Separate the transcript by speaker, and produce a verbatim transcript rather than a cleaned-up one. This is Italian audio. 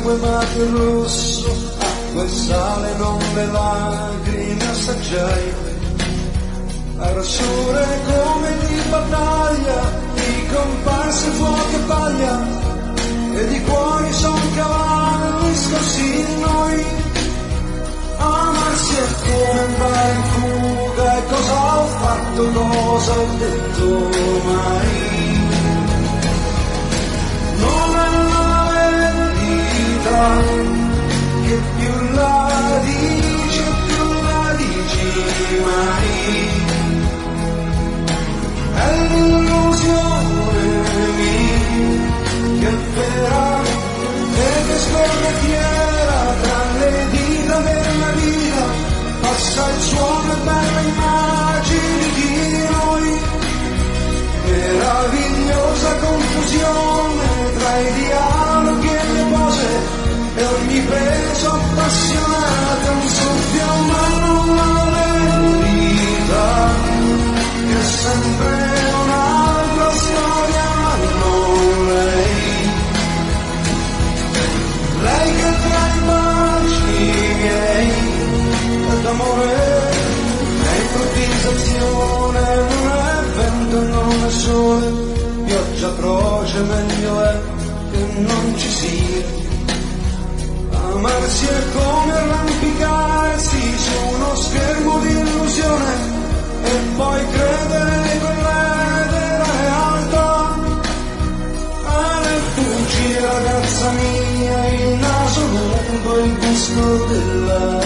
Speaker 1: sangue ma più rosso, acqua e sale non le lacrime assaggiai. Arciure come di battaglia, di comparse fuoco e paglia, e di cuori son cavalli scossi in noi. Amarsi è come andare in fuga, e cosa ho fatto, cosa ho detto mai. Non è la verità, che più la dici, più la dici mai. È l'illusione mia, che è vera, e che scorre fiera tra le dita della vita, passa il suono e belle immagini di noi, meravigliosa confusione tra i dialoghi e le pose, e ogni peso appassionato un soffio, ma non la verità, che è sempre un'altra storia, ma non lei. Lei che tra i baci miei ed amore è improvvisazione, non è vento, non è sole, pioggia atroce, meglio è che non ci sia. Amarsi è come arrampicarsi su uno schermo di illusione e poi credere che quella è la realtà. Ah, nel fuggi ragazza mia, il naso lungo, il gusto della